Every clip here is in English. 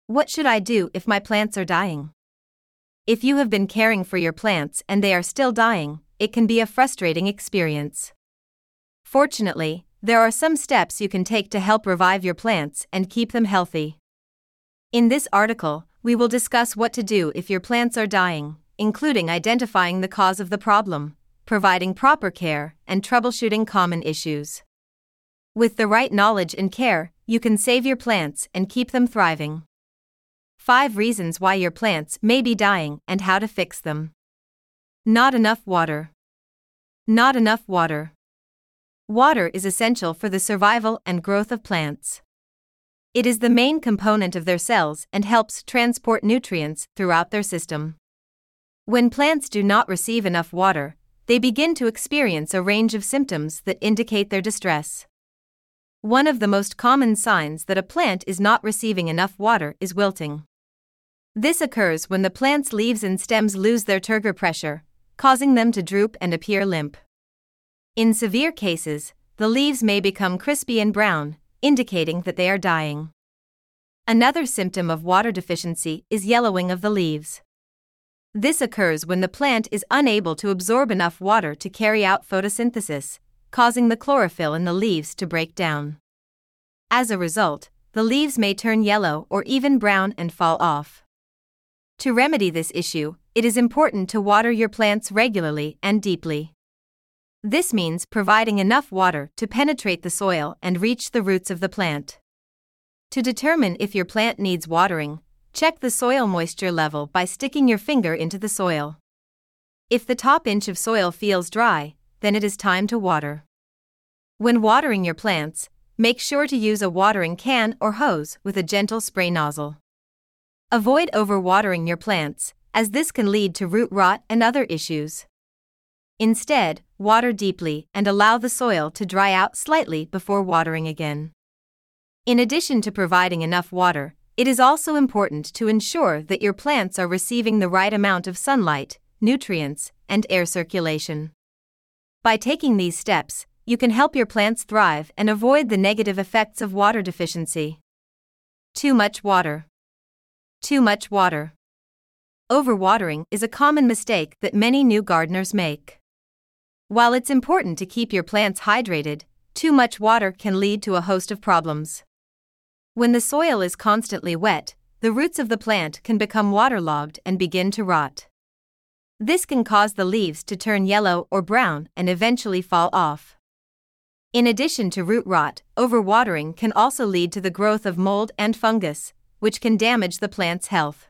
What should I do if my plants are dying? If you have been caring for your plants and they are still dying, it can be a frustrating experience. Fortunately, there are some steps you can take to help revive your plants and keep them healthy. In this article, we will discuss what to do if your plants are dying, including identifying the cause of the problem, providing proper care, and troubleshooting common issues. With the right knowledge and care, you can save your plants and keep them thriving. 5 reasons why your plants may be dying and how to fix them. Not enough water. Not enough water. Water is essential for the survival and growth of plants. It is the main component of their cells and helps transport nutrients throughout their system. When plants do not receive enough water, they begin to experience a range of symptoms that indicate their distress. One of the most common signs that a plant is not receiving enough water is wilting. This occurs when the plant's leaves and stems lose their turgor pressure, causing them to droop and appear limp. In severe cases, the leaves may become crispy and brown, indicating that they are dying. Another symptom of water deficiency is yellowing of the leaves. This occurs when the plant is unable to absorb enough water to carry out photosynthesis, causing the chlorophyll in the leaves to break down. As a result, the leaves may turn yellow or even brown and fall off. To remedy this issue, it is important to water your plants regularly and deeply. This means providing enough water to penetrate the soil and reach the roots of the plant. To determine if your plant needs watering, check the soil moisture level by sticking your finger into the soil. If the top inch of soil feels dry, then it is time to water. When watering your plants, make sure to use a watering can or hose with a gentle spray nozzle. Avoid overwatering your plants, as this can lead to root rot and other issues. Instead, water deeply and allow the soil to dry out slightly before watering again. In addition to providing enough water, it is also important to ensure that your plants are receiving the right amount of sunlight, nutrients, and air circulation. By taking these steps, you can help your plants thrive and avoid the negative effects of water deficiency. Too much water. Too much water. Overwatering is a common mistake that many new gardeners make. While it's important to keep your plants hydrated, too much water can lead to a host of problems. When the soil is constantly wet, the roots of the plant can become waterlogged and begin to rot. This can cause the leaves to turn yellow or brown and eventually fall off. In addition to root rot, overwatering can also lead to the growth of mold and fungus, which can damage the plant's health.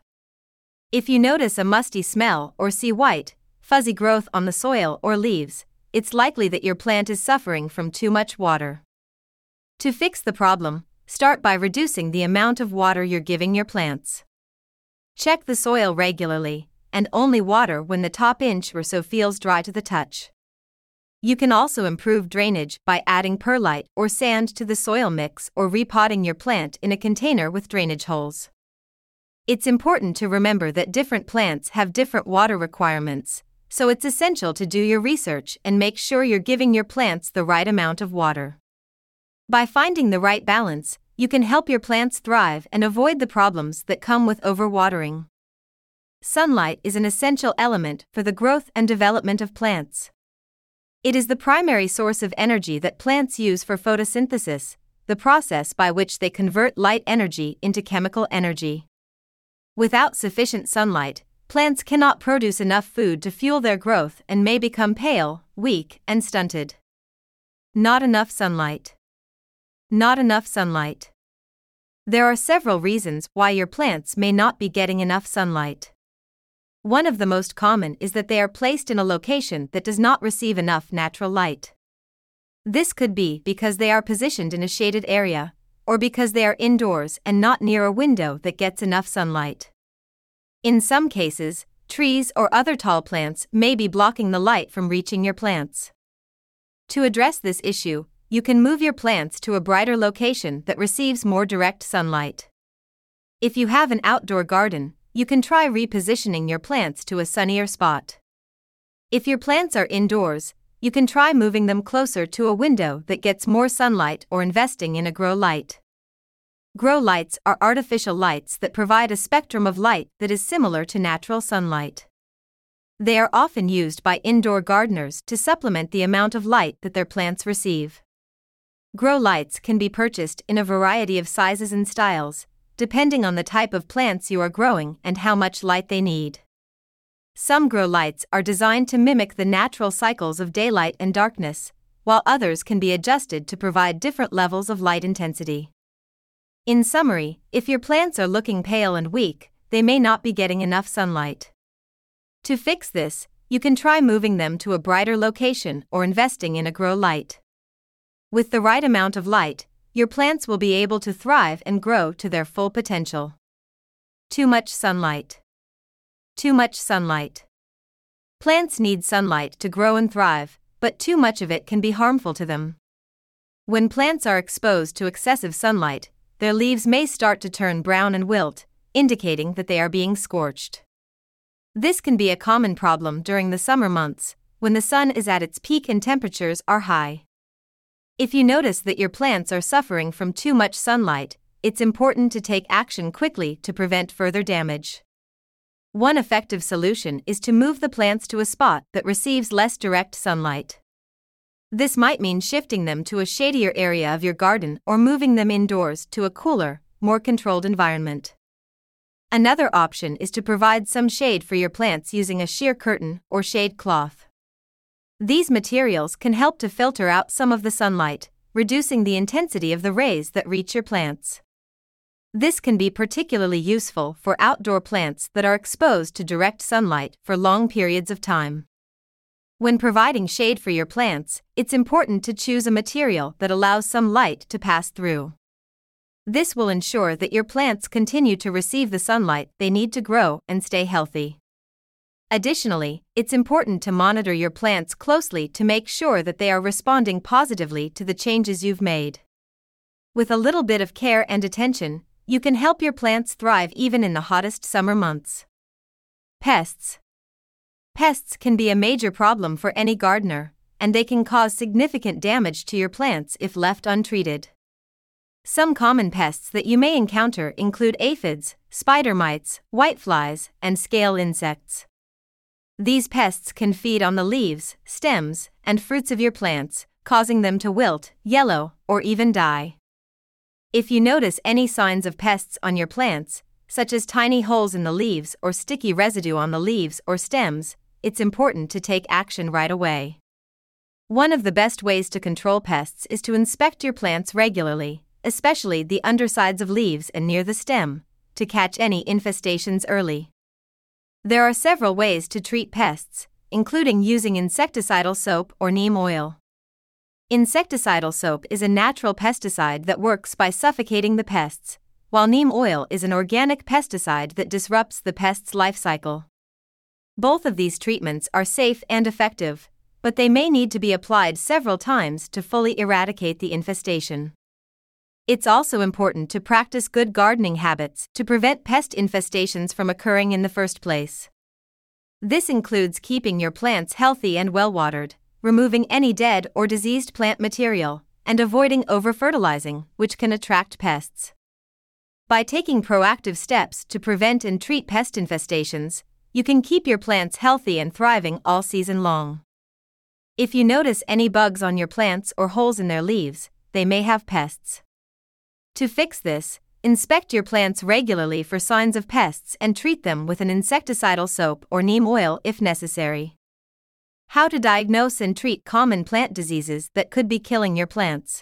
If you notice a musty smell or see white, fuzzy growth on the soil or leaves, it's likely that your plant is suffering from too much water. To fix the problem, start by reducing the amount of water you're giving your plants. Check the soil regularly, and only water when the top inch or so feels dry to the touch. You can also improve drainage by adding perlite or sand to the soil mix or repotting your plant in a container with drainage holes. It's important to remember that different plants have different water requirements, so it's essential to do your research and make sure you're giving your plants the right amount of water. By finding the right balance, you can help your plants thrive and avoid the problems that come with overwatering. Sunlight is an essential element for the growth and development of plants. It is the primary source of energy that plants use for photosynthesis, the process by which they convert light energy into chemical energy. Without sufficient sunlight, plants cannot produce enough food to fuel their growth and may become pale, weak, and stunted. Not enough sunlight. Not enough sunlight. There are several reasons why your plants may not be getting enough sunlight. One of the most common is that they are placed in a location that does not receive enough natural light. This could be because they are positioned in a shaded area, or because they are indoors and not near a window that gets enough sunlight. In some cases, trees or other tall plants may be blocking the light from reaching your plants. To address this issue, you can move your plants to a brighter location that receives more direct sunlight. If you have an outdoor garden, you can try repositioning your plants to a sunnier spot. If your plants are indoors, you can try moving them closer to a window that gets more sunlight or investing in a grow light. Grow lights are artificial lights that provide a spectrum of light that is similar to natural sunlight. They are often used by indoor gardeners to supplement the amount of light that their plants receive. Grow lights can be purchased in a variety of sizes and styles, depending on the type of plants you are growing and how much light they need. Some grow lights are designed to mimic the natural cycles of daylight and darkness, while others can be adjusted to provide different levels of light intensity. In summary, if your plants are looking pale and weak, they may not be getting enough sunlight. To fix this, you can try moving them to a brighter location or investing in a grow light. With the right amount of light, your plants will be able to thrive and grow to their full potential. Too much sunlight. Too much sunlight. Plants need sunlight to grow and thrive, but too much of it can be harmful to them. When plants are exposed to excessive sunlight, their leaves may start to turn brown and wilt, indicating that they are being scorched. This can be a common problem during the summer months, when the sun is at its peak and temperatures are high. If you notice that your plants are suffering from too much sunlight, it's important to take action quickly to prevent further damage. One effective solution is to move the plants to a spot that receives less direct sunlight. This might mean shifting them to a shadier area of your garden or moving them indoors to a cooler, more controlled environment. Another option is to provide some shade for your plants using a sheer curtain or shade cloth. These materials can help to filter out some of the sunlight, reducing the intensity of the rays that reach your plants. This can be particularly useful for outdoor plants that are exposed to direct sunlight for long periods of time. When providing shade for your plants, it's important to choose a material that allows some light to pass through. This will ensure that your plants continue to receive the sunlight they need to grow and stay healthy. Additionally, it's important to monitor your plants closely to make sure that they are responding positively to the changes you've made. With a little bit of care and attention, you can help your plants thrive even in the hottest summer months. Pests. Pests can be a major problem for any gardener, and they can cause significant damage to your plants if left untreated. Some common pests that you may encounter include aphids, spider mites, whiteflies, and scale insects. These pests can feed on the leaves, stems, and fruits of your plants, causing them to wilt, yellow, or even die. If you notice any signs of pests on your plants, such as tiny holes in the leaves or sticky residue on the leaves or stems, it's important to take action right away. One of the best ways to control pests is to inspect your plants regularly, especially the undersides of leaves and near the stem, to catch any infestations early. There are several ways to treat pests, including using insecticidal soap or neem oil. Insecticidal soap is a natural pesticide that works by suffocating the pests, while neem oil is an organic pesticide that disrupts the pest's life cycle. Both of these treatments are safe and effective, but they may need to be applied several times to fully eradicate the infestation. It's also important to practice good gardening habits to prevent pest infestations from occurring in the first place. This includes keeping your plants healthy and well-watered, removing any dead or diseased plant material, and avoiding over-fertilizing, which can attract pests. By taking proactive steps to prevent and treat pest infestations, you can keep your plants healthy and thriving all season long. If you notice any bugs on your plants or holes in their leaves, they may have pests. To fix this, inspect your plants regularly for signs of pests and treat them with an insecticidal soap or neem oil if necessary. How to diagnose and treat common plant diseases that could be killing your plants.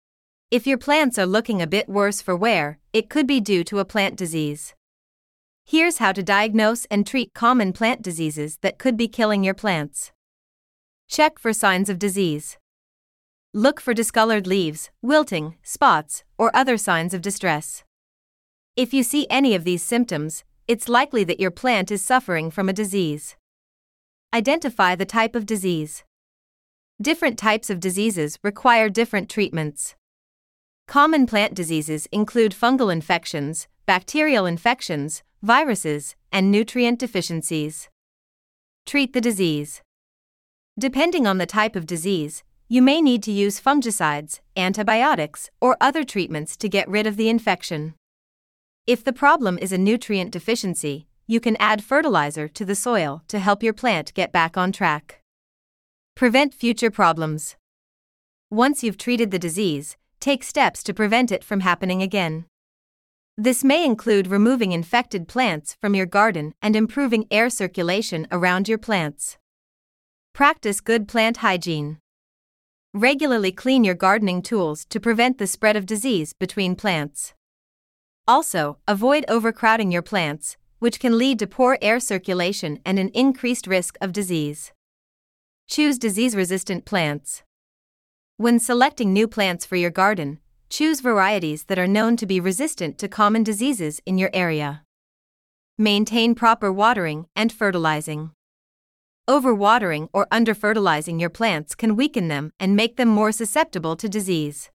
If your plants are looking a bit worse for wear, it could be due to a plant disease. Here's how to diagnose and treat common plant diseases that could be killing your plants. Check for signs of disease. Look for discolored leaves, wilting, spots, or other signs of distress. If you see any of these symptoms, it's likely that your plant is suffering from a disease. Identify the type of disease. Different types of diseases require different treatments. Common plant diseases include fungal infections, bacterial infections, viruses, and nutrient deficiencies. Treat the disease. Depending on the type of disease, you may need to use fungicides, antibiotics, or other treatments to get rid of the infection. If the problem is a nutrient deficiency, you can add fertilizer to the soil to help your plant get back on track. Prevent future problems. Once you've treated the disease, take steps to prevent it from happening again. This may include removing infected plants from your garden and improving air circulation around your plants. Practice good plant hygiene. Regularly clean your gardening tools to prevent the spread of disease between plants. Also, avoid overcrowding your plants, which can lead to poor air circulation and an increased risk of disease. Choose disease-resistant plants. When selecting new plants for your garden, choose varieties that are known to be resistant to common diseases in your area. Maintain proper watering and fertilizing. Overwatering or under-fertilizing your plants can weaken them and make them more susceptible to disease.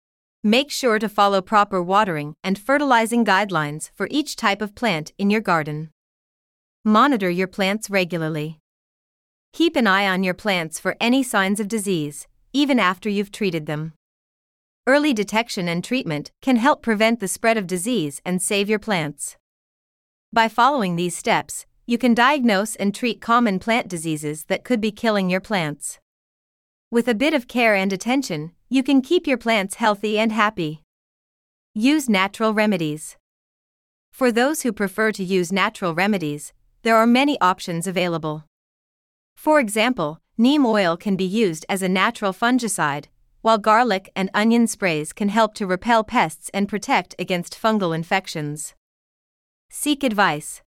Make sure to follow proper watering and fertilizing guidelines for each type of plant in your garden. Monitor your plants regularly. Keep an eye on your plants for any signs of disease, even after you've treated them. Early detection and treatment can help prevent the spread of disease and save your plants. By following these steps, you can diagnose and treat common plant diseases that could be killing your plants. With a bit of care and attention, you can keep your plants healthy and happy. Use natural remedies. For those who prefer to use natural remedies, there are many options available. For example, neem oil can be used as a natural fungicide, while garlic and onion sprays can help to repel pests and protect against fungal infections. Seek advice.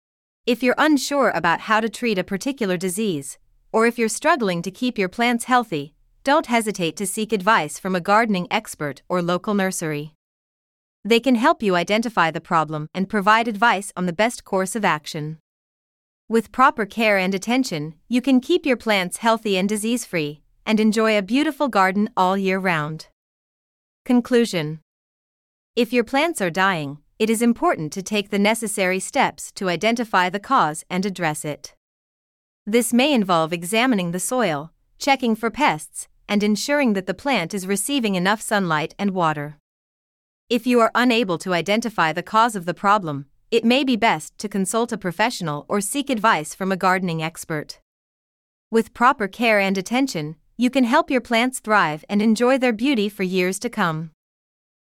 If you're unsure about how to treat a particular disease, or if you're struggling to keep your plants healthy, don't hesitate to seek advice from a gardening expert or local nursery. They can help you identify the problem and provide advice on the best course of action. With proper care and attention, you can keep your plants healthy and disease-free, and enjoy a beautiful garden all year round. Conclusion. If your plants are dying, it is important to take the necessary steps to identify the cause and address it. This may involve examining the soil, checking for pests, and ensuring that the plant is receiving enough sunlight and water. If you are unable to identify the cause of the problem, it may be best to consult a professional or seek advice from a gardening expert. With proper care and attention, you can help your plants thrive and enjoy their beauty for years to come.